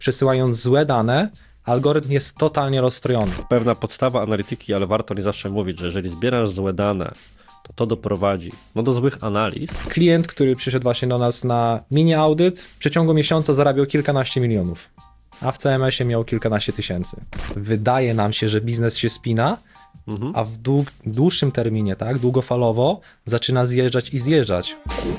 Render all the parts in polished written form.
przesyłając złe dane, algorytm jest totalnie rozstrojony. Pewna podstawa analityki, ale warto nie zawsze mówić, że jeżeli zbierasz złe dane, to doprowadzi do złych analiz. Klient, który przyszedł właśnie do nas na mini audyt, w przeciągu miesiąca zarabiał kilkanaście milionów, a w CMS-ie miał kilkanaście tysięcy. Wydaje nam się, że biznes się spina, a w dłuższym terminie, tak, długofalowo zaczyna zjeżdżać i zjeżdżać.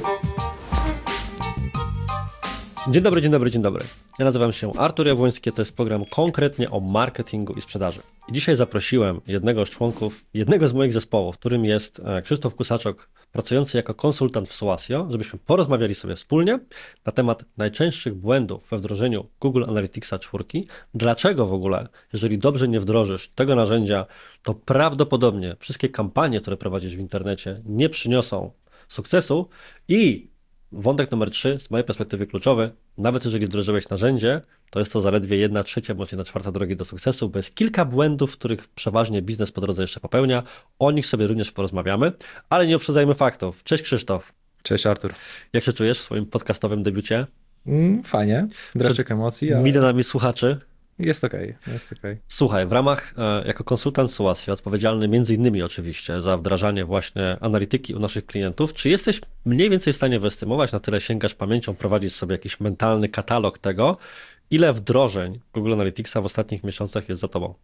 Dzień dobry, dzień dobry, dzień dobry. Ja nazywam się Artur Jabłoński, to jest program konkretnie o marketingu i sprzedaży. I dzisiaj zaprosiłem jednego z członków, jednego z moich zespołów, którym jest Krzysztof Kusaczok, pracujący jako konsultant w Suasio, żebyśmy porozmawiali sobie wspólnie na temat najczęstszych błędów we wdrożeniu Google Analyticsa 4. Dlaczego w ogóle, jeżeli dobrze nie wdrożysz tego narzędzia, to prawdopodobnie wszystkie kampanie, które prowadzisz w internecie, nie przyniosą sukcesu. I wątek numer 3, z mojej perspektywy kluczowy, nawet jeżeli wdrożyłeś narzędzie, to jest to zaledwie 1/3 bądź 1/4 drogi do sukcesu, bo jest kilka błędów, których przeważnie biznes po drodze jeszcze popełnia. O nich sobie również porozmawiamy, ale nie uprzedzajmy faktów. Cześć Krzysztof. Cześć Artur. Jak się czujesz w swoim podcastowym debiucie? Fajnie, dreszczyk emocji, ale Milionami słuchaczy. jest okej, jest okej. Słuchaj, w ramach, jako konsultant Suasio, odpowiedzialny między innymi oczywiście za wdrażanie właśnie analityki u naszych klientów, czy jesteś mniej więcej w stanie wyestymować, na tyle sięgasz pamięcią, prowadzić sobie jakiś mentalny katalog tego, ile wdrożeń Google Analyticsa w ostatnich miesiącach jest za tobą?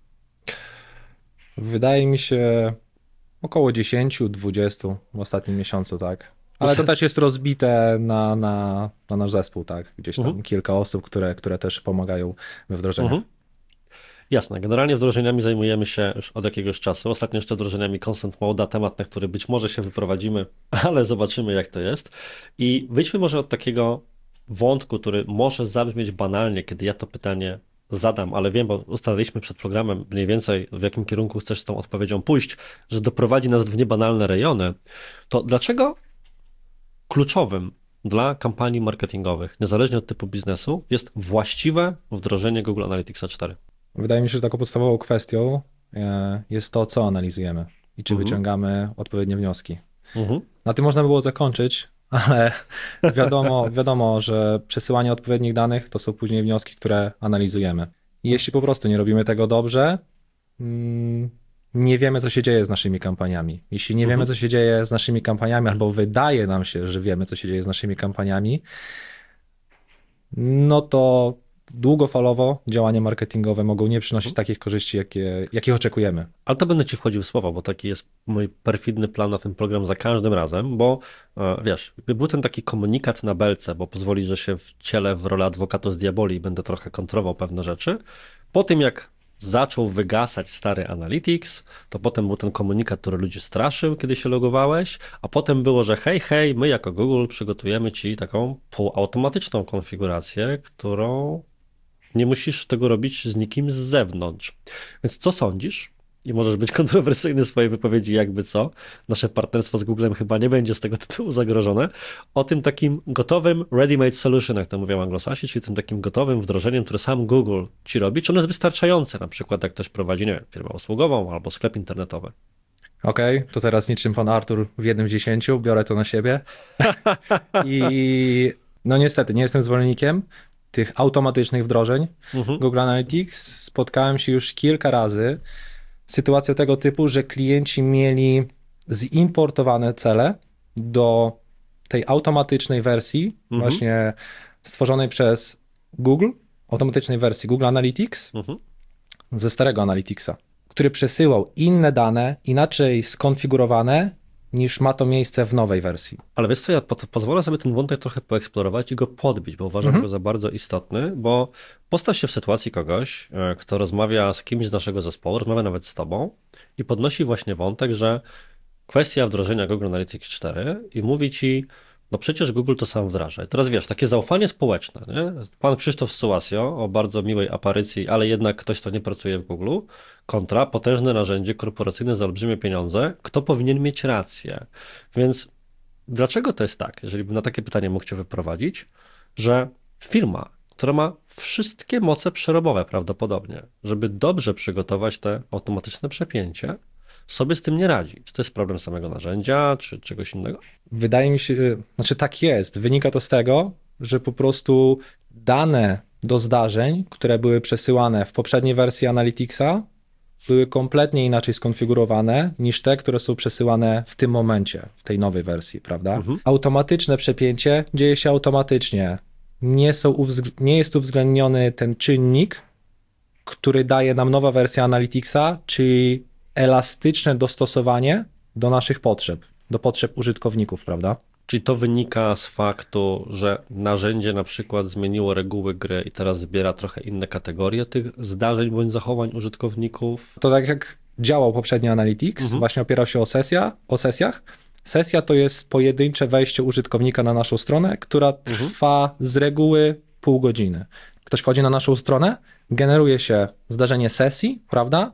Wydaje mi się około 10-20 w ostatnim miesiącu, tak. Ale to też jest rozbite na nasz zespół, tak. Gdzieś tam kilka osób, które też pomagają we wdrożeniu. Jasne, generalnie wdrożeniami zajmujemy się już od jakiegoś czasu. Ostatnio jeszcze wdrożeniami Consent Mode'a, temat, na który być może się wyprowadzimy, ale zobaczymy jak to jest. I wyjdźmy może od takiego wątku, który może zabrzmieć banalnie, kiedy ja to pytanie zadam, ale wiem, bo ustaliliśmy przed programem mniej więcej, w jakim kierunku chcesz z tą odpowiedzią pójść, że doprowadzi nas w niebanalne rejony. To dlaczego kluczowym dla kampanii marketingowych, niezależnie od typu biznesu, jest właściwe wdrożenie Google Analyticsa 4? Wydaje mi się, że taką podstawową kwestią jest to, co analizujemy i czy wyciągamy odpowiednie wnioski. Na tym można by było zakończyć, ale wiadomo, że przesyłanie odpowiednich danych to są później wnioski, które analizujemy. I jeśli po prostu nie robimy tego dobrze, nie wiemy, co się dzieje z naszymi kampaniami. Jeśli nie wiemy, co się dzieje z naszymi kampaniami, albo wydaje nam się, że wiemy, co się dzieje z naszymi kampaniami, no to długofalowo działania marketingowe mogą nie przynosić takich korzyści, jakich oczekujemy. Ale to będę ci wchodził w słowo, bo taki jest mój perfidny plan na ten program za każdym razem, bo wiesz, był ten taki komunikat na belce, bo pozwoli, że się wcielę w rolę advocatus diaboli i będę trochę kontrował pewne rzeczy. Po tym jak zaczął wygasać stary Analytics, to potem był ten komunikat, który ludzi straszył, kiedy się logowałeś, a potem było, że hej, my jako Google przygotujemy ci taką półautomatyczną konfigurację, którą nie musisz tego robić z nikim z zewnątrz. Więc co sądzisz? I możesz być kontrowersyjny w swojej wypowiedzi, jakby co. Nasze partnerstwo z Googlem chyba nie będzie z tego tytułu zagrożone. O tym takim gotowym ready-made solution, jak to mówią Anglosasi, czyli tym takim gotowym wdrożeniem, które sam Google ci robi. Czy ono jest wystarczające, na przykład jak ktoś prowadzi, nie wiem, firmę usługową albo sklep internetowy? Okej, to teraz niczym pan Artur w 1/10, biorę to na siebie. I no niestety, nie jestem zwolennikiem tych automatycznych wdrożeń Google Analytics. Spotkałem się już kilka razy z sytuacją tego typu, że klienci mieli zimportowane cele do tej automatycznej wersji, właśnie stworzonej przez Google, automatycznej wersji Google Analytics ze starego Analyticsa, który przesyłał inne dane, inaczej skonfigurowane, niż ma to miejsce w nowej wersji. Ale wiesz co, ja pozwolę sobie ten wątek trochę poeksplorować i go podbić, bo uważam go za bardzo istotny, bo postaw się w sytuacji kogoś, kto rozmawia z kimś z naszego zespołu, rozmawia nawet z tobą i podnosi właśnie wątek, że kwestia wdrożenia Google Analytics 4 i mówi ci, no przecież Google to sam wdraża. I teraz wiesz, takie zaufanie społeczne, nie? Pan Krzysztof z Suasio, o bardzo miłej aparycji, ale jednak ktoś, kto nie pracuje w Google, kontra potężne narzędzie korporacyjne za olbrzymie pieniądze, kto powinien mieć rację. Więc dlaczego to jest tak, jeżeli bym na takie pytanie mógł cię wyprowadzić, że firma, która ma wszystkie moce przerobowe prawdopodobnie, żeby dobrze przygotować te automatyczne przepięcie, sobie z tym nie radzi. Czy to jest problem samego narzędzia, czy czegoś innego? Wydaje mi się, znaczy tak jest. Wynika to z tego, że po prostu dane do zdarzeń, które były przesyłane w poprzedniej wersji Analyticsa, były kompletnie inaczej skonfigurowane niż te, które są przesyłane w tym momencie, w tej nowej wersji, prawda? Automatyczne przepięcie dzieje się automatycznie. Nie jest uwzględniony ten czynnik, który daje nam nowa wersja Analyticsa, czyli elastyczne dostosowanie do naszych potrzeb, do potrzeb użytkowników, prawda? Czyli to wynika z faktu, że narzędzie na przykład zmieniło reguły gry i teraz zbiera trochę inne kategorie tych zdarzeń bądź zachowań użytkowników? To tak jak działał poprzedni Analytics, właśnie opierał się o sesjach. Sesja to jest pojedyncze wejście użytkownika na naszą stronę, która trwa z reguły pół godziny. Ktoś wchodzi na naszą stronę, generuje się zdarzenie sesji, prawda?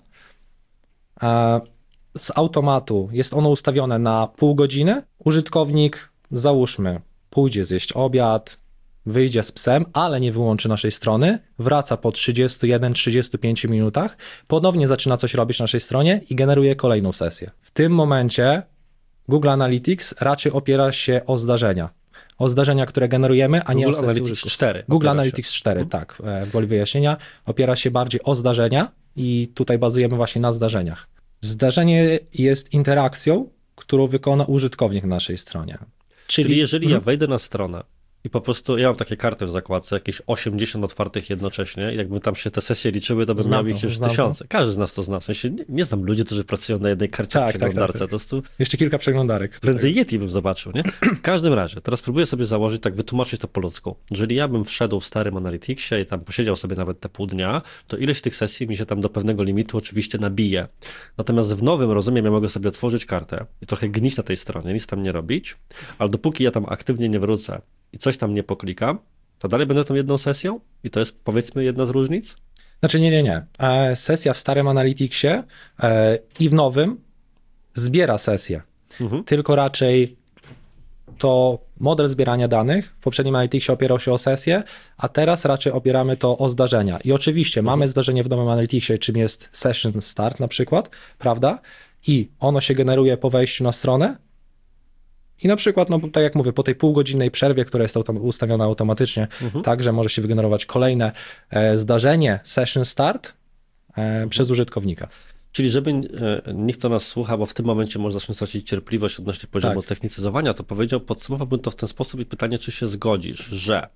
Z automatu jest ono ustawione na pół godziny. Użytkownik, załóżmy, pójdzie zjeść obiad, wyjdzie z psem, ale nie wyłączy naszej strony, wraca po 31-35 minutach, ponownie zaczyna coś robić na naszej stronie i generuje kolejną sesję. W tym momencie Google Analytics raczej opiera się o zdarzenia, które generujemy, a nie o sesję Analytics 4. Google Analytics 4, tak, woli wyjaśnienia, opiera się bardziej o zdarzenia i tutaj bazujemy właśnie na zdarzeniach. Zdarzenie jest interakcją, którą wykona użytkownik na naszej stronie. Czyli jeżeli ja wejdę na stronę i po prostu, ja mam takie karty w zakładce, jakieś 80 otwartych jednocześnie i jakby tam się te sesje liczyły, to bym miał ich już tysiące. Każdy z nas to zna, w sensie nie znam ludzi, którzy pracują na jednej karcie w przeglądarce. Tak. To jest tu... Jeszcze kilka przeglądarek. Prędzej Yeti bym zobaczył, nie? W każdym razie, teraz próbuję sobie założyć, tak wytłumaczyć to po ludzku. Jeżeli ja bym wszedł w starym Analyticsie i tam posiedział sobie nawet te pół dnia, to ileś tych sesji mi się tam do pewnego limitu oczywiście nabije. Natomiast w nowym, rozumiem, ja mogę sobie otworzyć kartę i trochę gnić na tej stronie, nic tam nie robić, ale dopóki ja tam aktywnie nie wrócę i coś tam nie poklikam, to dalej będę tą jedną sesją? I to jest, powiedzmy, jedna z różnic? Znaczy nie. Sesja w starym Analyticsie i w nowym zbiera sesję. Tylko raczej to model zbierania danych w poprzednim Analyticsie opierał się o sesję, a teraz raczej opieramy to o zdarzenia. I oczywiście mamy zdarzenie w nowym Analyticsie, czym jest session start na przykład, prawda? I ono się generuje po wejściu na stronę. I na przykład, no tak jak mówię, po tej półgodzinnej przerwie, która jest ustawiona automatycznie, także może się wygenerować kolejne zdarzenie, session start przez użytkownika. Czyli żeby nikt to nas słucha, bo w tym momencie może zacząć tracić cierpliwość odnośnie poziomu technicyzowania, to podsumowałbym to w ten sposób i pytanie, czy się zgodzisz, że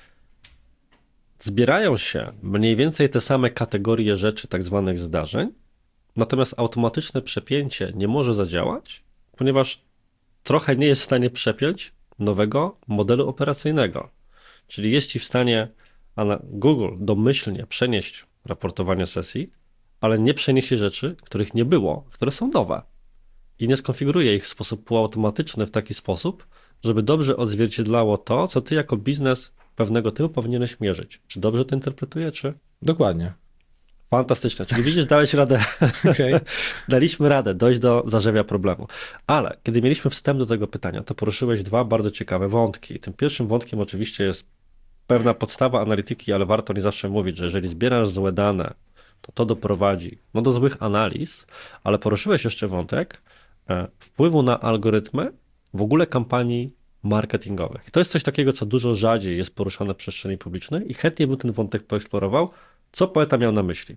zbierają się mniej więcej te same kategorie rzeczy, tak zwanych zdarzeń, natomiast automatyczne przepięcie nie może zadziałać, ponieważ trochę nie jest w stanie przepiąć nowego modelu operacyjnego. Czyli jest ci w stanie Google domyślnie przenieść raportowanie sesji, ale nie przeniesie rzeczy, których nie było, które są nowe. I nie skonfiguruje ich w sposób półautomatyczny w taki sposób, żeby dobrze odzwierciedlało to, co ty jako biznes pewnego typu powinieneś mierzyć. Czy dobrze to interpretuję, czy? Dokładnie. Fantastyczne. Czyli widzisz, dałeś radę. Okay. Daliśmy radę dojść do zarzewia problemu. Ale kiedy mieliśmy wstęp do tego pytania, to poruszyłeś dwa bardzo ciekawe wątki. Tym pierwszym wątkiem oczywiście jest pewna podstawa analityki, ale warto nie zawsze mówić, że jeżeli zbierasz złe dane, to doprowadzi do złych analiz, ale poruszyłeś jeszcze wątek wpływu na algorytmy w ogóle kampanii marketingowych. I to jest coś takiego, co dużo rzadziej jest poruszane w przestrzeni publicznej i chętnie bym ten wątek poeksplorował. Co poeta miał na myśli?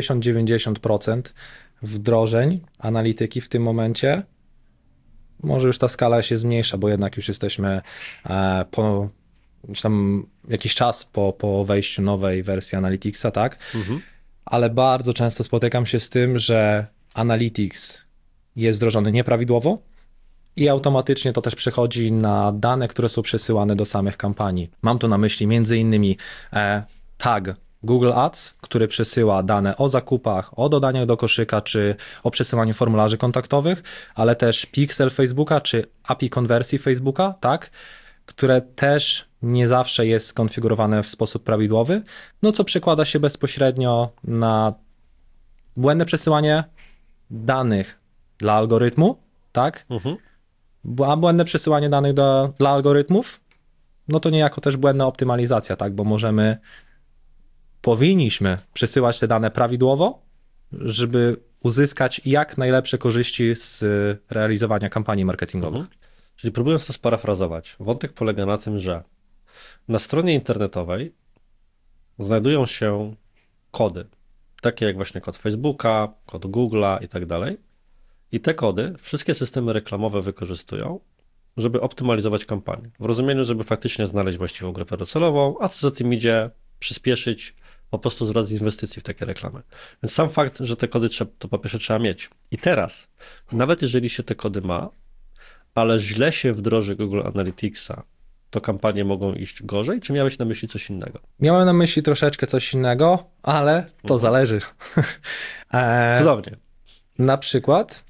80-90% wdrożeń analityki w tym momencie, może już ta skala się zmniejsza, bo jednak już jesteśmy po jakiś czas po wejściu nowej wersji Analyticsa, tak? Ale bardzo często spotykam się z tym, że Analytics jest wdrożony nieprawidłowo i automatycznie to też przechodzi na dane, które są przesyłane do samych kampanii. Mam tu na myśli m.in. tag Google Ads, który przesyła dane o zakupach, o dodaniach do koszyka, czy o przesyłaniu formularzy kontaktowych, ale też pixel Facebooka, czy API konwersji Facebooka, tak, które też nie zawsze jest skonfigurowane w sposób prawidłowy, no co przekłada się bezpośrednio na błędne przesyłanie danych dla algorytmu, tak, a błędne przesyłanie danych dla algorytmów, no to niejako też błędna optymalizacja, tak, bo powinniśmy przesyłać te dane prawidłowo, żeby uzyskać jak najlepsze korzyści z realizowania kampanii marketingowych. Czyli próbując to sparafrazować, wątek polega na tym, że na stronie internetowej znajdują się kody, takie jak właśnie kod Facebooka, kod Google'a i tak dalej. I te kody wszystkie systemy reklamowe wykorzystują, żeby optymalizować kampanię. W rozumieniu, żeby faktycznie znaleźć właściwą grupę docelową, a co za tym idzie, przyspieszyć po prostu zwrot inwestycji w takie reklamy. Więc sam fakt, że te kody to po pierwsze trzeba mieć. I teraz, nawet jeżeli się te kody ma, ale źle się wdroży Google Analyticsa, to kampanie mogą iść gorzej, czy miałeś na myśli coś innego? Miałem na myśli troszeczkę coś innego, ale to zależy. Cudownie. Na przykład,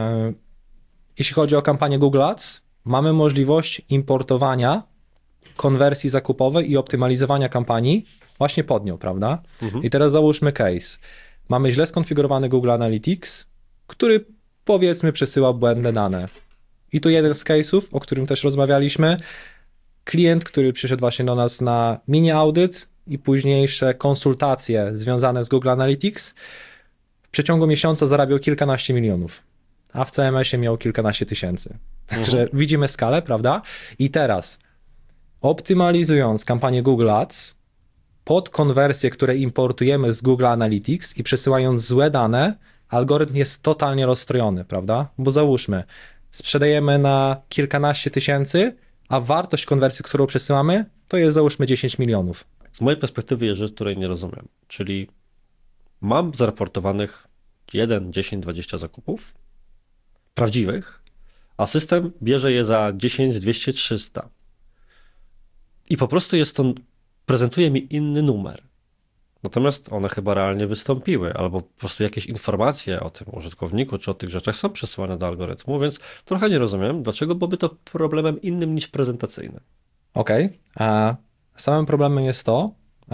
jeśli chodzi o kampanię Google Ads, mamy możliwość importowania konwersji zakupowej i optymalizowania kampanii właśnie pod nią, prawda? I teraz załóżmy case. Mamy źle skonfigurowany Google Analytics, który powiedzmy przesyła błędne dane. I tu jeden z case'ów, o którym też rozmawialiśmy, klient, który przyszedł właśnie do nas na mini audyt i późniejsze konsultacje związane z Google Analytics, w przeciągu miesiąca zarabiał kilkanaście milionów, a w CMS-ie miał kilkanaście tysięcy. Także widzimy skalę, prawda? I teraz optymalizując kampanię Google Ads pod konwersje, które importujemy z Google Analytics i przesyłając złe dane, algorytm jest totalnie rozstrojony, prawda? Bo załóżmy, sprzedajemy na kilkanaście tysięcy, a wartość konwersji, którą przesyłamy, to jest załóżmy 10 milionów. Z mojej perspektywy jest rzecz, której nie rozumiem. Czyli mam zaraportowanych 1, 10, 20 zakupów prawdziwych, a system bierze je za 10, 200, 300. I po prostu prezentuje mi inny numer. Natomiast one chyba realnie wystąpiły, albo po prostu jakieś informacje o tym użytkowniku, czy o tych rzeczach są przesyłane do algorytmu, więc trochę nie rozumiem, dlaczego byłoby to problemem innym niż prezentacyjny. Okej. A samym problemem jest to,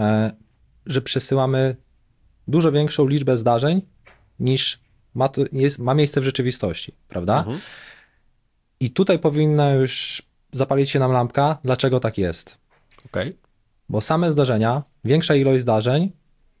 że przesyłamy dużo większą liczbę zdarzeń niż ma miejsce w rzeczywistości, prawda? I tutaj powinna już zapalić się nam lampka, dlaczego tak jest. Okej. Bo same zdarzenia, większa ilość zdarzeń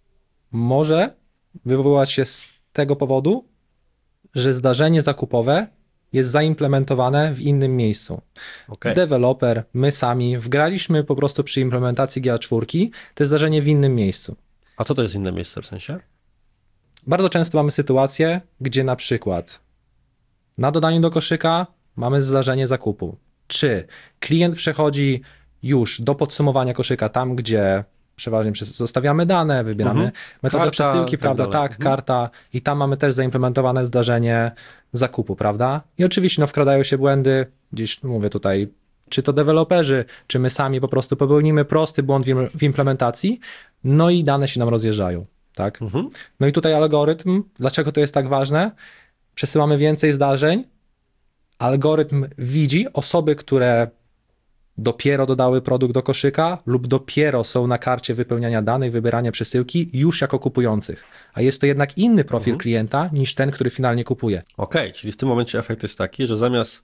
może wywoływać się z tego powodu, że zdarzenie zakupowe jest zaimplementowane w innym miejscu. Deweloper, my sami wgraliśmy po prostu przy implementacji GA4 te zdarzenie w innym miejscu. A co to jest inne miejsce w sensie? Bardzo często mamy sytuację, gdzie na przykład na dodaniu do koszyka mamy zdarzenie zakupu. Czy klient przechodzi już do podsumowania koszyka tam, gdzie przeważnie zostawiamy dane, wybieramy metodę karta, przesyłki, prawda, tak, karta i tam mamy też zaimplementowane zdarzenie zakupu, prawda? I oczywiście wkradają się błędy, gdzieś mówię tutaj, czy to deweloperzy, czy my sami po prostu popełnimy prosty błąd w implementacji, no i dane się nam rozjeżdżają, tak? No i tutaj algorytm, dlaczego to jest tak ważne? Przesyłamy więcej zdarzeń, algorytm widzi osoby, które dopiero dodały produkt do koszyka lub dopiero są na karcie wypełniania danych, wybierania przesyłki już jako kupujących. A jest to jednak inny profil klienta niż ten, który finalnie kupuje. Okej, czyli w tym momencie efekt jest taki, że zamiast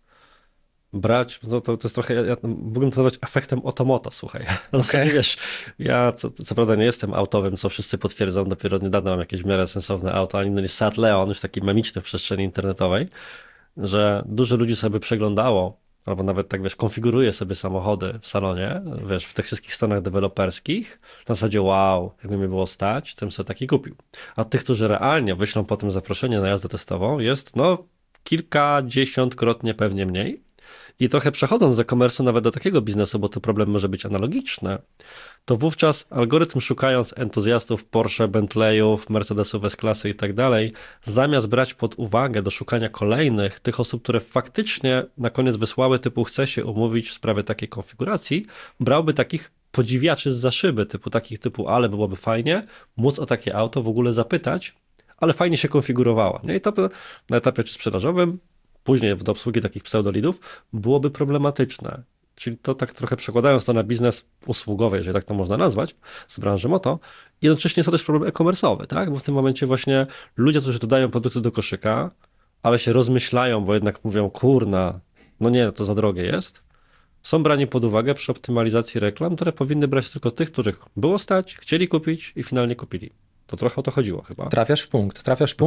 brać, no to jest trochę, ja mógłbym to nazwać efektem otomoto, słuchaj. Wiesz, ja co prawda nie jestem autowym, co wszyscy potwierdzą, dopiero niedawno mam jakieś w miarę sensowne auto, ani inny niż Seat Leon, już taki memiczny w przestrzeni internetowej, że dużo ludzi sobie przeglądało, albo nawet tak, wiesz, konfiguruje sobie samochody w salonie, wiesz, w tych wszystkich stronach deweloperskich, na zasadzie wow, jakby mi było stać, tym sobie taki kupił. A tych, którzy realnie wyślą potem zaproszenie na jazdę testową, jest no kilkadziesiątkrotnie pewnie mniej. I trochę przechodząc z e-commerce'u nawet do takiego biznesu, bo tu problem może być analogiczny, to wówczas algorytm szukając entuzjastów Porsche, Bentleyów, Mercedesów S-klasy i tak dalej, zamiast brać pod uwagę do szukania kolejnych tych osób, które faktycznie na koniec wysłały typu chce się umówić w sprawie takiej konfiguracji, brałby takich podziwiaczy zza szyby, typu ale byłoby fajnie móc o takie auto w ogóle zapytać, ale fajnie się konfigurowała. I to na etapie czy sprzedażowym, później do obsługi takich pseudolidów byłoby problematyczne. Czyli to tak trochę przekładając to na biznes usługowy, jeżeli tak to można nazwać, z branży moto, jednocześnie jest to też problem e-commerce'owy, tak? Bo w tym momencie właśnie ludzie, którzy dodają produkty do koszyka, ale się rozmyślają, bo jednak mówią, kurna, no nie, to za drogie jest, są brani pod uwagę przy optymalizacji reklam, które powinny brać tylko tych, których było stać, chcieli kupić i finalnie kupili. To trochę o to chodziło chyba. Trafiasz w punkt.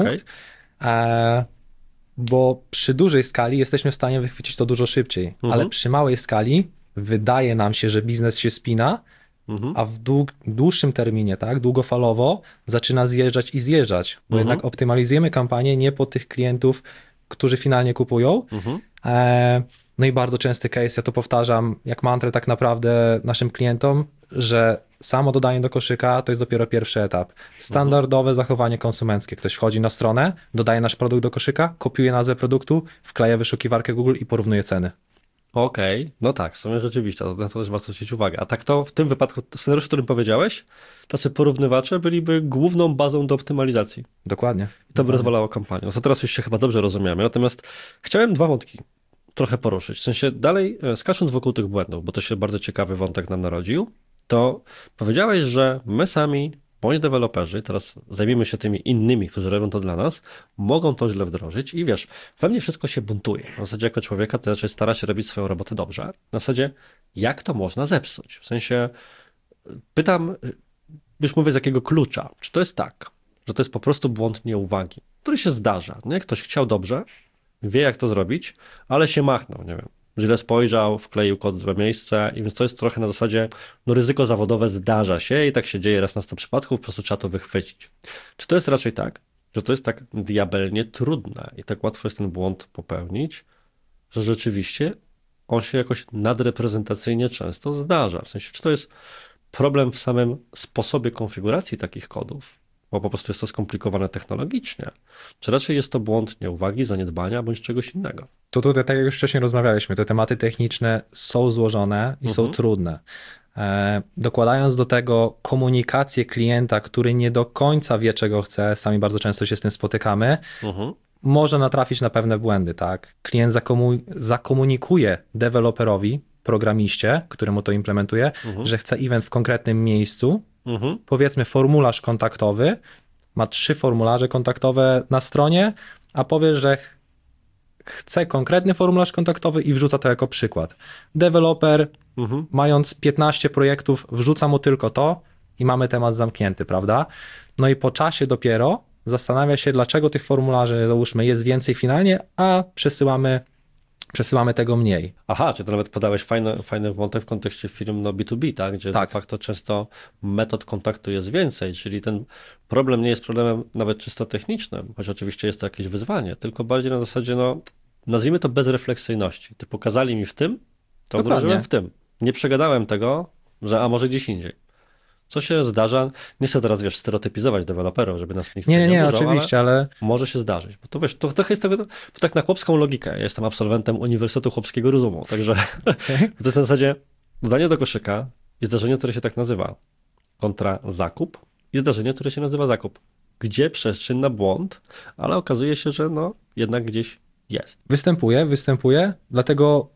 Bo przy dużej skali jesteśmy w stanie wychwycić to dużo szybciej, ale przy małej skali wydaje nam się, że biznes się spina, a w dłuższym terminie, tak, długofalowo zaczyna zjeżdżać i zjeżdżać, bo jednak optymalizujemy kampanię nie pod tych klientów, którzy finalnie kupują. No i bardzo częsty case, ja to powtarzam jak mantrę tak naprawdę naszym klientom, że samo dodanie do koszyka to jest dopiero pierwszy etap. Standardowe zachowanie konsumenckie. Ktoś wchodzi na stronę, dodaje nasz produkt do koszyka, kopiuje nazwę produktu, wkleja wyszukiwarkę Google i porównuje ceny. Okej, no tak, w sumie rzeczywiście, na to też warto zwrócić uwagę. A tak to w tym wypadku, scenariusz, o którym powiedziałeś, tacy porównywacze byliby główną bazą do optymalizacji. Dokładnie. I to by rozwalało kampanię. No to teraz już się chyba dobrze rozumiemy. Natomiast chciałem dwa wątki trochę poruszyć. W sensie dalej skacząc wokół tych błędów, bo to się bardzo ciekawy wątek nam narodził, to powiedziałeś, że my sami, bądź deweloperzy, teraz zajmiemy się tymi innymi, którzy robią to dla nas, mogą to źle wdrożyć i wiesz, we mnie wszystko się buntuje. W zasadzie jako człowieka to raczej stara się robić swoją robotę dobrze. Na zasadzie, jak to można zepsuć? W sensie pytam, już mówię z jakiego klucza, czy to jest tak, że to jest po prostu błąd nieuwagi, który się zdarza, nie? Ktoś chciał dobrze, wie jak to zrobić, ale się machnął, nie wiem, źle spojrzał, wkleił kod w złe miejsce i więc to jest trochę na zasadzie, no ryzyko zawodowe zdarza się i tak się dzieje raz na 100 przypadków, po prostu trzeba to wychwycić. Czy to jest raczej tak, że to jest tak diabelnie trudne i tak łatwo jest ten błąd popełnić, że rzeczywiście on się jakoś nadreprezentacyjnie często zdarza? W sensie, czy to jest problem w samym sposobie konfiguracji takich kodów, bo po prostu jest to skomplikowane technologicznie, czy raczej jest to błąd nieuwagi, zaniedbania bądź czegoś innego? To tutaj, tak jak już wcześniej rozmawialiśmy, te tematy techniczne są złożone i są trudne. Dokładając do tego komunikację klienta, który nie do końca wie, czego chce, sami bardzo często się z tym spotykamy, może natrafić na pewne błędy, tak? Klient zakomunikuje deweloperowi, programiście, któremu to implementuje, że chce event w konkretnym miejscu, powiedzmy formularz kontaktowy, ma 3 formularze kontaktowe na stronie, a powie, że chce konkretny formularz kontaktowy i wrzuca to jako przykład. Deweloper, mając 15 projektów, wrzuca mu tylko to i mamy temat zamknięty, prawda? No i po czasie dopiero zastanawia się, dlaczego tych formularzy, załóżmy, jest więcej finalnie, a przesyłamy tego mniej. Aha, czy to nawet podałeś fajny wątek w kontekście firm no B2B, tak? Gdzie de facto często metod kontaktu jest więcej, czyli ten problem nie jest problemem nawet czysto technicznym, choć oczywiście jest to jakieś wyzwanie, tylko bardziej na zasadzie, no nazwijmy to bezrefleksyjności. Ty pokazali mi w tym, to wdrożyłem w tym. Nie przegadałem tego, że a może gdzieś indziej. Co się zdarza, nie chcę teraz, wiesz, stereotypizować deweloperów, żeby nas nikt nie oburzał, oczywiście, ale może się zdarzyć. Bo to wiesz, to trochę jest tego, to tak na chłopską logikę. Ja jestem absolwentem Uniwersytetu Chłopskiego Rozumu, także to jest na zasadzie dodanie do koszyka i zdarzenie, które się tak nazywa, kontra zakup i zdarzenie, które się nazywa zakup. Gdzie przestrzeń na błąd, ale okazuje się, że no jednak gdzieś jest. Występuje, dlatego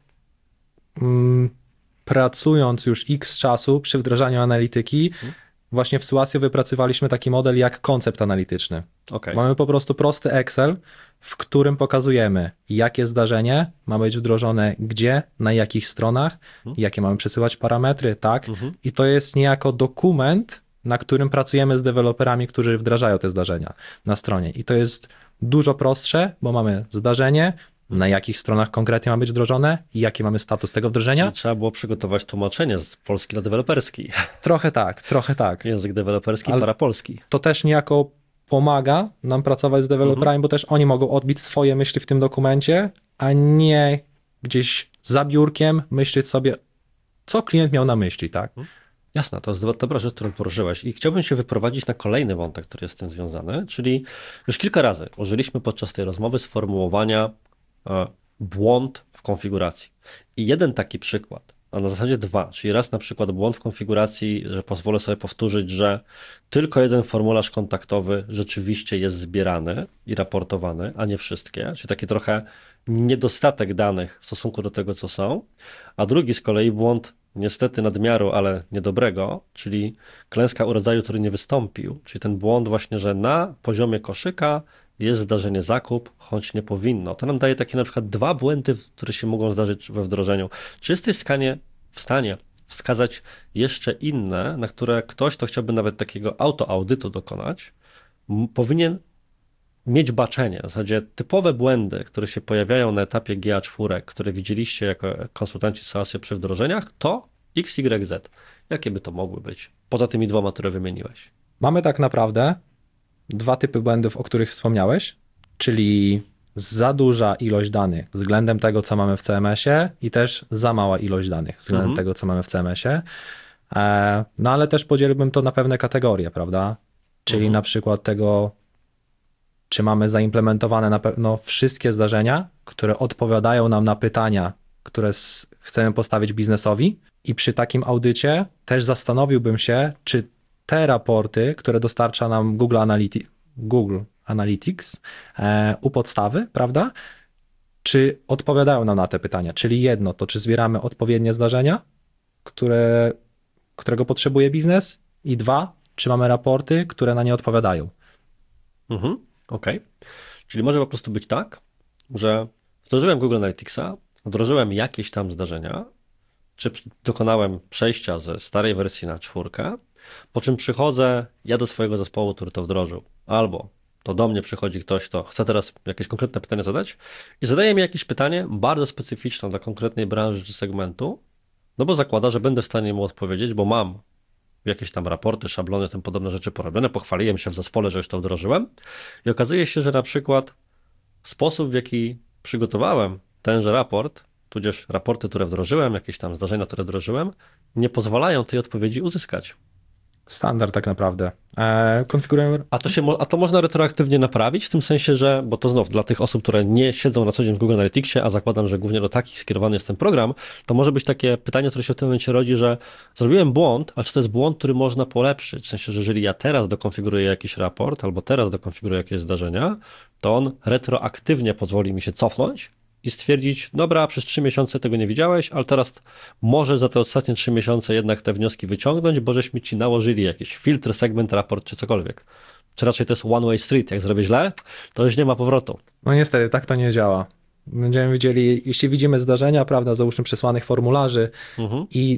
pracując już x czasu przy wdrażaniu analityki, właśnie w Suasio wypracowaliśmy taki model jak koncept analityczny. Mamy po prostu prosty Excel, w którym pokazujemy, jakie zdarzenie ma być wdrożone gdzie, na jakich stronach, jakie mamy przesyłać parametry, tak? I to jest niejako dokument, na którym pracujemy z deweloperami, którzy wdrażają te zdarzenia na stronie. I to jest dużo prostsze, bo mamy zdarzenie, na jakich stronach konkretnie ma być wdrożone i jaki mamy status tego wdrożenia. Czyli trzeba było przygotować tłumaczenie z polski na deweloperski. Trochę tak. Język deweloperski, parapolski. To też niejako pomaga nam pracować z deweloperami, bo też oni mogą odbić swoje myśli w tym dokumencie, a nie gdzieś za biurkiem myśleć sobie, co klient miał na myśli, tak? Jasne, to jest dobra rzecz, którą poruszyłeś i chciałbym się wyprowadzić na kolejny wątek, który jest z tym związany, czyli już kilka razy użyliśmy podczas tej rozmowy sformułowania błąd w konfiguracji. I jeden taki przykład, a na zasadzie 2, czyli raz na przykład błąd w konfiguracji, że pozwolę sobie powtórzyć, że tylko jeden formularz kontaktowy rzeczywiście jest zbierany i raportowany, a nie wszystkie, czyli taki trochę niedostatek danych w stosunku do tego, co są, a drugi z kolei błąd niestety nadmiaru, ale niedobrego, czyli klęska urodzaju, który nie wystąpił, czyli ten błąd właśnie, że na poziomie koszyka jest zdarzenie zakup, choć nie powinno. To nam daje takie na przykład 2 błędy, które się mogą zdarzyć we wdrożeniu. Czy jesteś w stanie wskazać jeszcze inne, na które ktoś, kto chciałby nawet takiego autoaudytu dokonać, powinien mieć baczenie? W zasadzie typowe błędy, które się pojawiają na etapie GA4, które widzieliście jako konsultanci Suasio przy wdrożeniach, to X, Y, Z. Jakie by to mogły być? Poza tymi dwoma, które wymieniłeś. Mamy tak naprawdę dwa typy błędów, o których wspomniałeś, czyli za duża ilość danych względem tego, co mamy w CMS-ie i też za mała ilość danych względem tego, co mamy w CMS-ie. No ale też podzieliłbym to na pewne kategorie, prawda? Czyli na przykład tego, czy mamy zaimplementowane na pewno wszystkie zdarzenia, które odpowiadają nam na pytania, które chcemy postawić biznesowi. I przy takim audycie też zastanowiłbym się, czy te raporty, które dostarcza nam Google Analytics u podstawy, prawda? Czy odpowiadają nam na te pytania? Czyli jedno, to czy zbieramy odpowiednie zdarzenia, którego potrzebuje biznes, i dwa, czy mamy raporty, które na nie odpowiadają. Okej. Czyli może po prostu być tak, że wdrożyłem Google Analyticsa, wdrożyłem jakieś tam zdarzenia, czy dokonałem przejścia ze starej wersji na 4, po czym przychodzę ja do swojego zespołu, który to wdrożył, albo to do mnie przychodzi ktoś, kto chce teraz jakieś konkretne pytanie zadać i zadaje mi jakieś pytanie bardzo specyficzne dla konkretnej branży czy segmentu, no bo zakłada, że będę w stanie mu odpowiedzieć, bo mam jakieś tam raporty, szablony, tym podobne rzeczy porobione, pochwaliłem się w zespole, że już to wdrożyłem i okazuje się, że na przykład sposób, w jaki przygotowałem tenże raport, tudzież raporty, które wdrożyłem, jakieś tam zdarzenia, które wdrożyłem, nie pozwalają tej odpowiedzi uzyskać. Standard tak naprawdę. Konfigurujemy... A to można retroaktywnie naprawić, w tym sensie, że, bo to znów dla tych osób, które nie siedzą na co dzień w Google Analyticsie, a zakładam, że głównie do takich skierowany jest ten program, to może być takie pytanie, które się w tym momencie rodzi, że zrobiłem błąd, ale czy to jest błąd, który można polepszyć? W sensie, że jeżeli ja teraz dokonfiguruję jakiś raport, albo teraz dokonfiguruję jakieś zdarzenia, to on retroaktywnie pozwoli mi się cofnąć i stwierdzić, dobra, przez 3 miesiące tego nie widziałeś, ale teraz może za te ostatnie 3 miesiące jednak te wnioski wyciągnąć, bo żeśmy ci nałożyli jakiś filtr, segment, raport czy cokolwiek. Czy raczej to jest one way street, jak zrobię źle, to już nie ma powrotu. No niestety, tak to nie działa. Będziemy widzieli, jeśli widzimy zdarzenia, prawda, załóżmy przesłanych formularzy i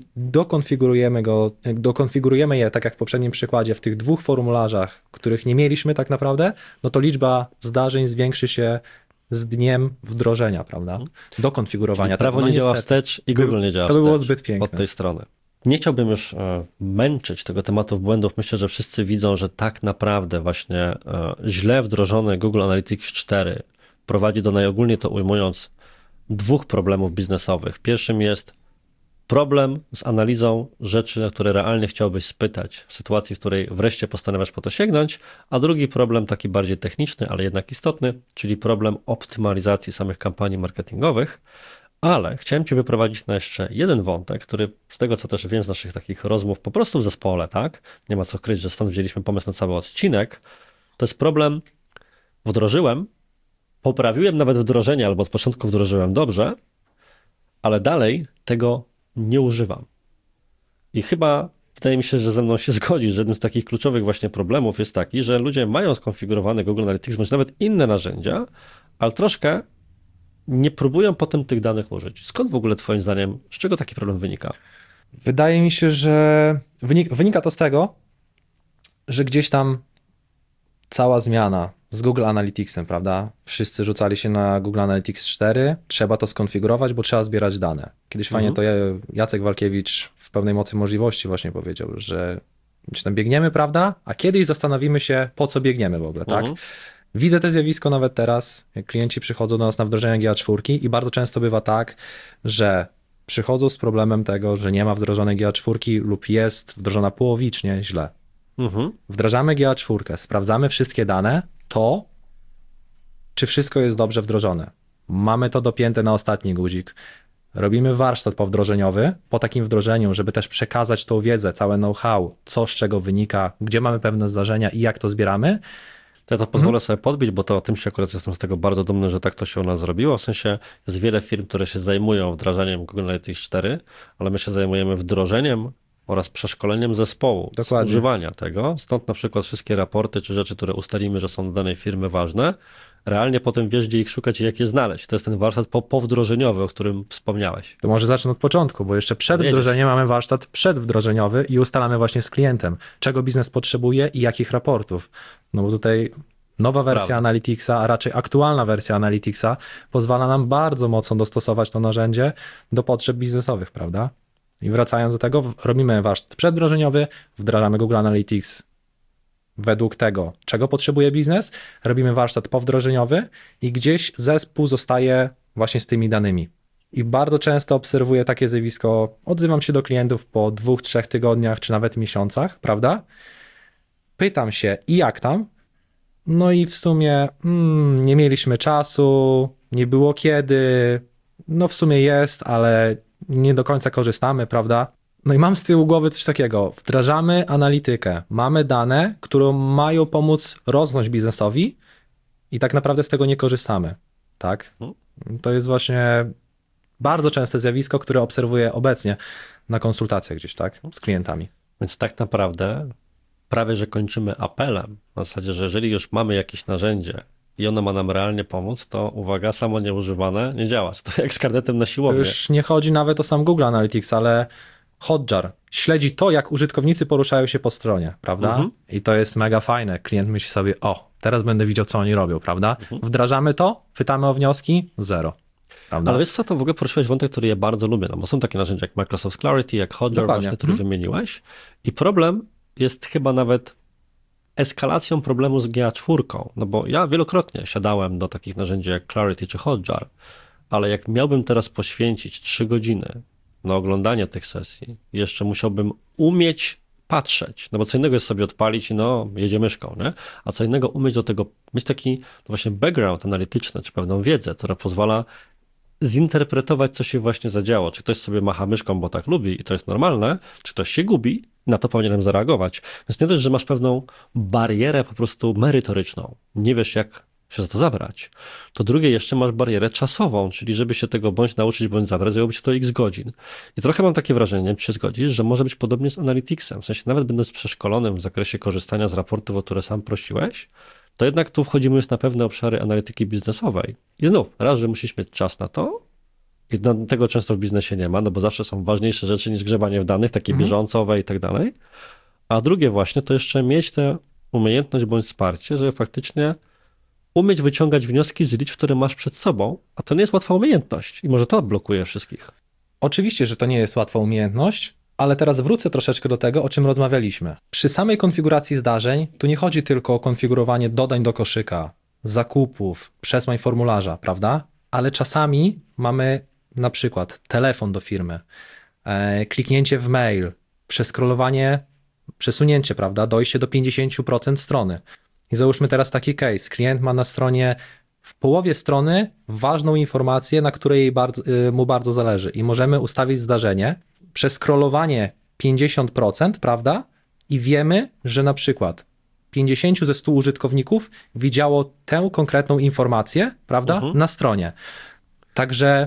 dokonfigurujemy je, tak jak w poprzednim przykładzie, w tych 2 formularzach, których nie mieliśmy tak naprawdę, no to liczba zdarzeń zwiększy się z dniem wdrożenia, prawda? Do konfigurowania. Czyli prawo nie działa wstecz i Google nie działa wstecz. To by było wstecz zbyt piękne. od tej strony. Nie chciałbym już męczyć tego tematu błędów. Myślę, że wszyscy widzą, że tak naprawdę właśnie źle wdrożony Google Analytics 4 prowadzi do, najogólniej to ujmując, 2 problemów biznesowych. Pierwszym jest problem z analizą rzeczy, na które realnie chciałbyś spytać w sytuacji, w której wreszcie postanawiasz po to sięgnąć, a drugi problem, taki bardziej techniczny, ale jednak istotny, czyli problem optymalizacji samych kampanii marketingowych. Ale chciałem Cię wyprowadzić na jeszcze jeden wątek, który z tego, co też wiem z naszych takich rozmów po prostu w zespole, tak? Nie ma co kryć, że stąd wzięliśmy pomysł na cały odcinek. To jest problem, wdrożyłem, poprawiłem nawet wdrożenie, albo od początku wdrożyłem dobrze, ale dalej tego nie używam. I chyba wydaje mi się, że ze mną się zgodzi, że jednym z takich kluczowych właśnie problemów jest taki, że ludzie mają skonfigurowane Google Analytics, bądź nawet inne narzędzia, ale troszkę nie próbują potem tych danych użyć. Skąd w ogóle twoim zdaniem, z czego taki problem wynika? Wydaje mi się, że wynika to z tego, że gdzieś tam cała zmiana z Google Analyticsem, prawda? Wszyscy rzucali się na Google Analytics 4, trzeba to skonfigurować, bo trzeba zbierać dane. Kiedyś fajnie to Jacek Walkiewicz w pełnej mocy możliwości właśnie powiedział, że gdzieś tam biegniemy, prawda? A kiedyś zastanowimy się, po co biegniemy w ogóle, tak? Widzę to zjawisko nawet teraz, jak klienci przychodzą do nas na wdrożenie GA4 i bardzo często bywa tak, że przychodzą z problemem tego, że nie ma wdrożonej GA4 lub jest wdrożona połowicznie źle. Wdrażamy GA4, sprawdzamy wszystkie dane, to czy wszystko jest dobrze wdrożone. Mamy to dopięte na ostatni guzik. Robimy warsztat powdrożeniowy po takim wdrożeniu, żeby też przekazać tą wiedzę, całe know-how, co z czego wynika, gdzie mamy pewne zdarzenia i jak to zbieramy. To ja to pozwolę sobie podbić, bo to o tym się akurat jestem z tego bardzo dumny, że tak to się u nas zrobiło. W sensie jest wiele firm, które się zajmują wdrażaniem Google Analytics 4, ale my się zajmujemy wdrożeniem oraz przeszkoleniem zespołu z używania tego. Stąd na przykład wszystkie raporty czy rzeczy, które ustalimy, że są dla danej firmy ważne, realnie potem wiesz, gdzie ich szukać i jak je znaleźć. To jest ten warsztat powdrożeniowy, o którym wspomniałeś. To może zacznę od początku, bo jeszcze przed wdrożeniem mamy warsztat przedwdrożeniowy i ustalamy właśnie z klientem, czego biznes potrzebuje i jakich raportów. No bo tutaj nowa wersja Analyticsa, a raczej aktualna wersja Analyticsa pozwala nam bardzo mocno dostosować to narzędzie do potrzeb biznesowych, prawda? I wracając do tego, robimy warsztat przedwdrożeniowy, wdrażamy Google Analytics według tego, czego potrzebuje biznes, robimy warsztat powdrożeniowy i gdzieś zespół zostaje właśnie z tymi danymi. I bardzo często obserwuję takie zjawisko, odzywam się do klientów po 2-3 tygodniach, czy nawet miesiącach, prawda? Pytam się, i jak tam? No i w sumie nie mieliśmy czasu, nie było kiedy, no w sumie jest, ale nie do końca korzystamy, prawda? No i mam z tyłu głowy coś takiego, wdrażamy analitykę, mamy dane, które mają pomóc rosnąć biznesowi i tak naprawdę z tego nie korzystamy, tak? To jest właśnie bardzo częste zjawisko, które obserwuję obecnie na konsultacjach gdzieś, tak, z klientami. Więc tak naprawdę prawie, że kończymy apelem, na zasadzie, że jeżeli już mamy jakieś narzędzie i ono ma nam realnie pomóc, to uwaga, samo nieużywane nie działa. To jak z karnetem na To siłownię. już nie chodzi nawet o sam Google Analytics, ale Hotjar śledzi to, jak użytkownicy poruszają się po stronie, prawda? I to jest mega fajne. Klient myśli sobie, o, teraz będę widział, co oni robią, prawda? Wdrażamy to, pytamy o wnioski, zero. Prawda? Ale wiesz co, to w ogóle poruszyłeś wątek, który ja bardzo lubię, no bo są takie narzędzia jak Microsoft Clarity, jak Hotjar właśnie, który wymieniłeś i problem jest chyba nawet eskalacją problemu z GA4, no bo ja wielokrotnie siadałem do takich narzędzi jak Clarity czy Hotjar, ale jak miałbym teraz poświęcić 3 godziny na oglądanie tych sesji, jeszcze musiałbym umieć patrzeć, no bo co innego jest sobie odpalić i no jedzie myszką, nie? A co innego umieć do tego, mieć taki właśnie background analityczny, czy pewną wiedzę, która pozwala zinterpretować, co się właśnie zadziało. Czy ktoś sobie macha myszką, bo tak lubi i to jest normalne, czy ktoś się gubi, na to powinienem zareagować. Więc nie dość, że masz pewną barierę po prostu merytoryczną, nie wiesz jak się za to zabrać, to drugie jeszcze masz barierę czasową, czyli żeby się tego bądź nauczyć, bądź zabrać, zajęłoby się to x godzin. I trochę mam takie wrażenie, nie wiem, czy się zgodzisz, że może być podobnie z Analyticsem, w sensie nawet będąc przeszkolonym w zakresie korzystania z raportów, o które sam prosiłeś, to jednak tu wchodzimy już na pewne obszary analityki biznesowej. I znów, raz, że musisz mieć czas na to, i tego często w biznesie nie ma, no bo zawsze są ważniejsze rzeczy niż grzebanie w danych, takie bieżącowe i tak dalej. A drugie właśnie, to jeszcze mieć tę umiejętność bądź wsparcie, żeby faktycznie umieć wyciągać wnioski z liczb, które masz przed sobą, a to nie jest łatwa umiejętność i może to blokuje wszystkich. Oczywiście, że to nie jest łatwa umiejętność, ale teraz wrócę troszeczkę do tego, o czym rozmawialiśmy. Przy samej konfiguracji zdarzeń tu nie chodzi tylko o konfigurowanie dodań do koszyka, zakupów, przesłań formularza, prawda? Ale czasami mamy na przykład telefon do firmy, kliknięcie w mail, przeskrolowanie, przesunięcie, prawda? Dojście do 50% strony. I załóżmy teraz taki case. Klient ma na stronie w połowie strony ważną informację, na której mu bardzo zależy i możemy ustawić zdarzenie, przeskrolowanie 50%, prawda? I wiemy, że na przykład 50 ze 100 użytkowników widziało tę konkretną informację, prawda? Na stronie. Także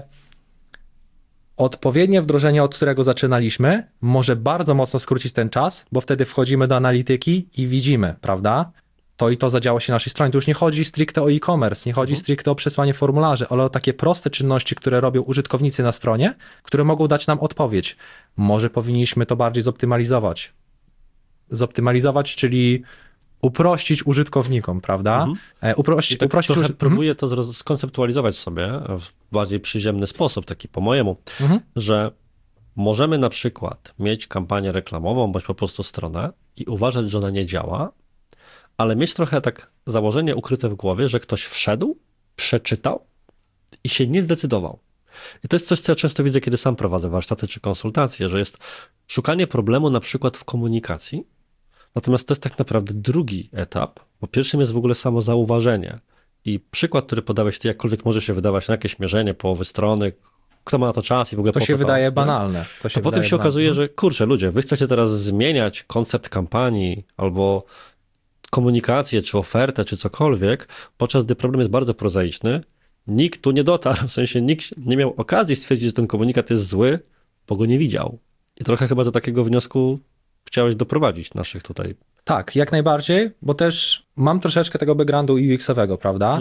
odpowiednie wdrożenie, od którego zaczynaliśmy, może bardzo mocno skrócić ten czas, bo wtedy wchodzimy do analityki i widzimy, prawda? To i to zadziało się na naszej stronie. Tu już nie chodzi stricte o e-commerce, nie chodzi stricte o przesłanie formularzy, ale o takie proste czynności, które robią użytkownicy na stronie, które mogą dać nam odpowiedź. Może powinniśmy to bardziej zoptymalizować. Zoptymalizować, czyli uprościć użytkownikom, prawda? Uprościć. Próbuję to skonceptualizować sobie w bardziej przyziemny sposób, taki po mojemu, że możemy na przykład mieć kampanię reklamową, bądź po prostu stronę i uważać, że ona nie działa, ale mieć trochę tak założenie ukryte w głowie, że ktoś wszedł, przeczytał i się nie zdecydował. I to jest coś, co ja często widzę, kiedy sam prowadzę warsztaty czy konsultacje, że jest szukanie problemu na przykład w komunikacji, natomiast to jest tak naprawdę drugi etap, bo pierwszym jest w ogóle samo zauważenie. I przykład, który podałeś ty, jakkolwiek może się wydawać na jakieś mierzenie połowy strony, kto ma na to czas i w ogóle to po się co wydaje to, banalne. To potem się okazuje, że kurczę, ludzie, wy chcecie teraz zmieniać koncept kampanii albo komunikację, czy ofertę, czy cokolwiek, podczas gdy problem jest bardzo prozaiczny, nikt tu nie dotarł, w sensie nikt nie miał okazji stwierdzić, że ten komunikat jest zły, bo go nie widział. I trochę chyba do takiego wniosku chciałeś doprowadzić naszych tutaj. Tak, jak najbardziej, bo też mam troszeczkę tego backgroundu UX-owego, prawda?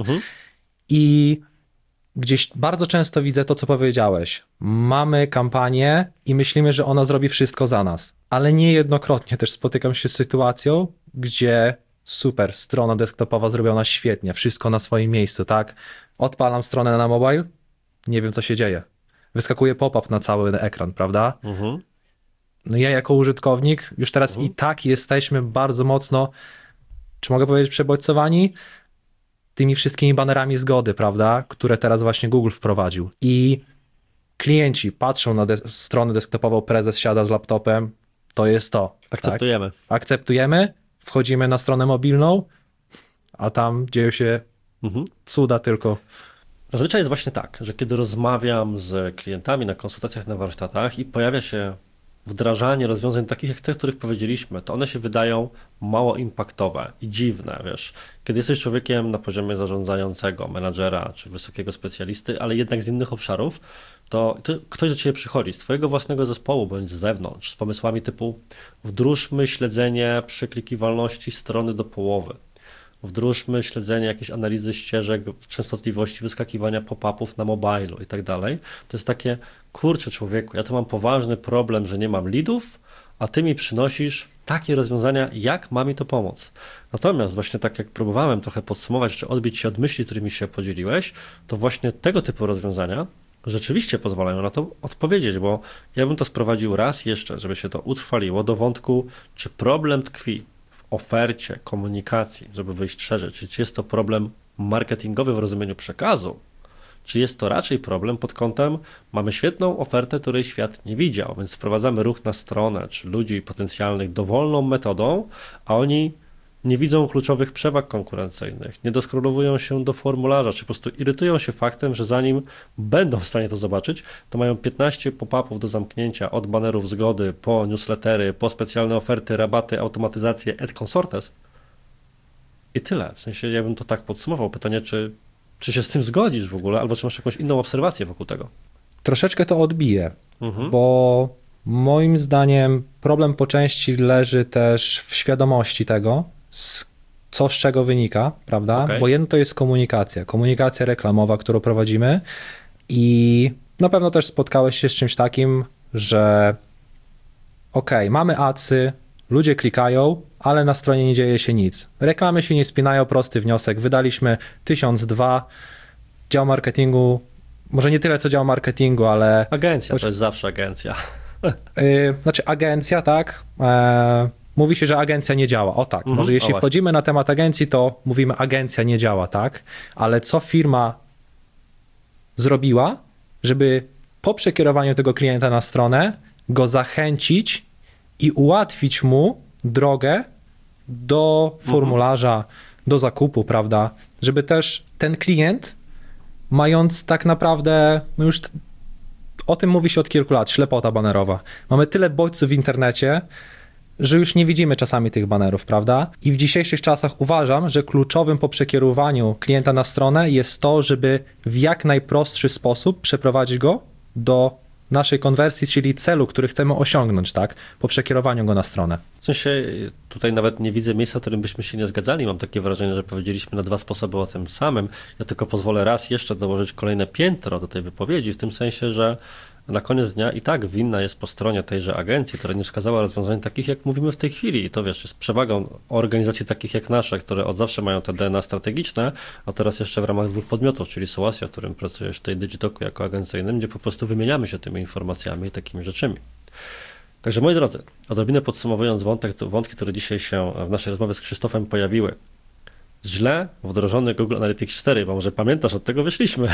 I gdzieś bardzo często widzę to, co powiedziałeś. Mamy kampanię i myślimy, że ona zrobi wszystko za nas, ale niejednokrotnie też spotykam się z sytuacją, gdzie super, strona desktopowa zrobiona świetnie, wszystko na swoim miejscu, tak? Odpalam stronę na mobile, nie wiem, co się dzieje. Wyskakuje pop-up na cały ekran, prawda? no ja jako użytkownik już teraz i tak jesteśmy bardzo mocno, czy mogę powiedzieć, przebodźcowani tymi wszystkimi banerami zgody, prawda, które teraz właśnie Google wprowadził. I klienci patrzą na stronę desktopową, prezes siada z laptopem, to jest to. Akceptujemy. Tak? Akceptujemy, wchodzimy na stronę mobilną, a tam dzieją się cuda tylko. Zazwyczaj jest właśnie tak, że kiedy rozmawiam z klientami na konsultacjach, na warsztatach i pojawia się wdrażanie rozwiązań takich jak te, o których powiedzieliśmy, to one się wydają mało impaktowe i dziwne, wiesz. Kiedy jesteś człowiekiem na poziomie zarządzającego, menadżera czy wysokiego specjalisty, ale jednak z innych obszarów, to ktoś do ciebie przychodzi z twojego własnego zespołu bądź z zewnątrz z pomysłami typu wdróżmy śledzenie przeklikiwalności strony do połowy. Wdróżmy śledzenie jakiejś analizy ścieżek, częstotliwości wyskakiwania pop-upów na mobilu i tak dalej. To jest takie, kurczę człowieku, ja tu mam poważny problem, że nie mam leadów, a ty mi przynosisz takie rozwiązania, jak ma mi to pomóc. Natomiast właśnie tak jak próbowałem trochę podsumować, czy odbić się od myśli, którymi się podzieliłeś, to właśnie tego typu rozwiązania rzeczywiście pozwalają na to odpowiedzieć, bo ja bym to sprowadził raz jeszcze, żeby się to utrwaliło do wątku, czy problem tkwi ofercie, komunikacji, żeby wyjść szerzej, czy jest to problem marketingowy w rozumieniu przekazu, czy jest to raczej problem pod kątem mamy świetną ofertę, której świat nie widział, więc sprowadzamy ruch na stronę, czy ludzi potencjalnych dowolną metodą, a oni nie widzą kluczowych przewag konkurencyjnych, nie doskrolowują się do formularza, czy po prostu irytują się faktem, że zanim będą w stanie to zobaczyć, to mają 15 pop-upów do zamknięcia od banerów zgody, po newslettery, po specjalne oferty, rabaty, automatyzację, et consortes. I tyle. W sensie ja bym to tak podsumował. Pytanie, czy się z tym zgodzisz w ogóle, albo czy masz jakąś inną obserwację wokół tego? Troszeczkę to odbije, bo moim zdaniem problem po części leży też w świadomości tego, co z czego wynika, prawda? Okay. Bo jedno to jest komunikacja reklamowa, którą prowadzimy i na pewno też spotkałeś się z czymś takim, że mamy adsy, ludzie klikają, ale na stronie nie dzieje się nic. Reklamy się nie spinają, prosty wniosek. Wydaliśmy 1002, dział marketingu, może nie tyle co dział marketingu, ale... Agencja, to jest zawsze agencja. Znaczy agencja, tak, mówi się, że agencja nie działa. O tak, może jeśli wchodzimy na temat agencji, to mówimy agencja nie działa, tak, ale co firma zrobiła, żeby po przekierowaniu tego klienta na stronę go zachęcić i ułatwić mu drogę do formularza, do zakupu, prawda, żeby też ten klient, mając tak naprawdę, no już o tym mówi się od kilku lat, ślepota banerowa. Mamy tyle bodźców w internecie, że już nie widzimy czasami tych banerów, prawda? I w dzisiejszych czasach uważam, że kluczowym po przekierowaniu klienta na stronę jest to, żeby w jak najprostszy sposób przeprowadzić go do naszej konwersji, czyli celu, który chcemy osiągnąć, tak? Po przekierowaniu go na stronę. W sensie tutaj nawet nie widzę miejsca, w którym byśmy się nie zgadzali. Mam takie wrażenie, że powiedzieliśmy na dwa sposoby o tym samym. Ja tylko pozwolę raz jeszcze dołożyć kolejne piętro do tej wypowiedzi, w tym sensie, że na koniec dnia i tak winna jest po stronie tejże agencji, która nie wskazała rozwiązań takich, jak mówimy w tej chwili. I to wiesz, jest przewagą organizacji takich jak nasze, które od zawsze mają te DNA strategiczne, a teraz jeszcze w ramach dwóch podmiotów, czyli Sołasio, w którym pracujesz, tej Digitoku jako agencyjnym, gdzie po prostu wymieniamy się tymi informacjami i takimi rzeczami. Także moi drodzy, odrobinę podsumowując wątki, które dzisiaj się w naszej rozmowie z Krzysztofem pojawiły. Źle wdrożony Google Analytics 4, bo może pamiętasz, od tego wyszliśmy,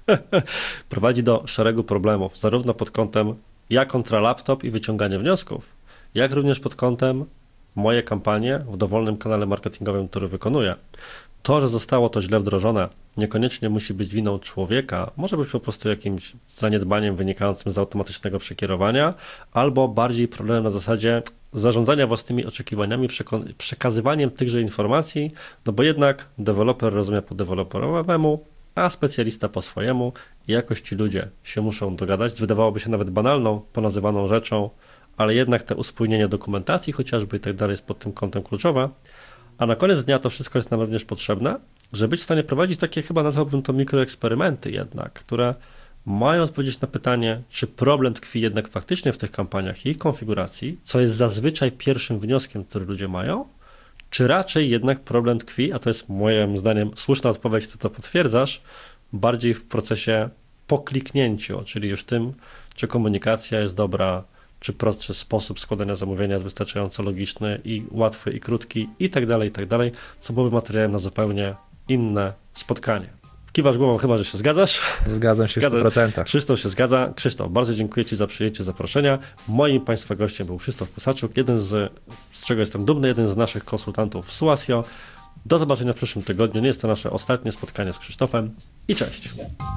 prowadzi do szeregu problemów, zarówno pod kątem ja kontra laptop i wyciąganie wniosków, jak również pod kątem moje kampanie w dowolnym kanale marketingowym, który wykonuję. To, że zostało to źle wdrożone, niekoniecznie musi być winą człowieka, może być po prostu jakimś zaniedbaniem wynikającym z automatycznego przekierowania, albo bardziej problemem na zasadzie zarządzania własnymi oczekiwaniami, przekazywaniem tychże informacji, no bo jednak deweloper rozumie po deweloperowemu, a specjalista po swojemu i jakoś ci ludzie się muszą dogadać, wydawałoby się nawet banalną, ponazywaną rzeczą, ale jednak te uspójnienie dokumentacji chociażby i tak dalej jest pod tym kątem kluczowe, a na koniec dnia to wszystko jest nam również potrzebne, żeby być w stanie prowadzić takie, chyba nazwałbym to mikroeksperymenty jednak, które mają odpowiedzieć na pytanie, czy problem tkwi jednak faktycznie w tych kampaniach i ich konfiguracji, co jest zazwyczaj pierwszym wnioskiem, który ludzie mają, czy raczej jednak problem tkwi, a to jest moim zdaniem słuszna odpowiedź, ty to potwierdzasz, bardziej w procesie po kliknięciu, czyli już tym, czy komunikacja jest dobra, czy prostszy sposób składania zamówienia jest wystarczająco logiczny i łatwy i krótki i tak dalej, co byłoby materiałem na zupełnie inne spotkanie. Kiwasz głową chyba, że się zgadzasz? Zgadzam się w 100%. Krzysztof się zgadza. Krzysztof, bardzo dziękuję Ci za przyjęcie zaproszenia. Moim Państwa gościem był Krzysztof Kusaczuk, z czego jestem dumny, jeden z naszych konsultantów w Suasio. Do zobaczenia w przyszłym tygodniu. Nie jest to nasze ostatnie spotkanie z Krzysztofem i cześć.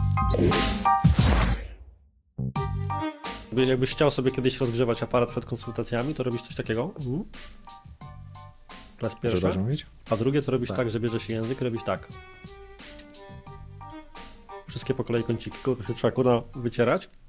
Jakbyś chciał sobie kiedyś rozgrzewać aparat przed konsultacjami, to robisz coś takiego? To jest pierwsze. A drugie to robisz tak, że bierzesz język i robisz tak. Wszystkie po kolei kąciki, trzeba kurwa wycierać.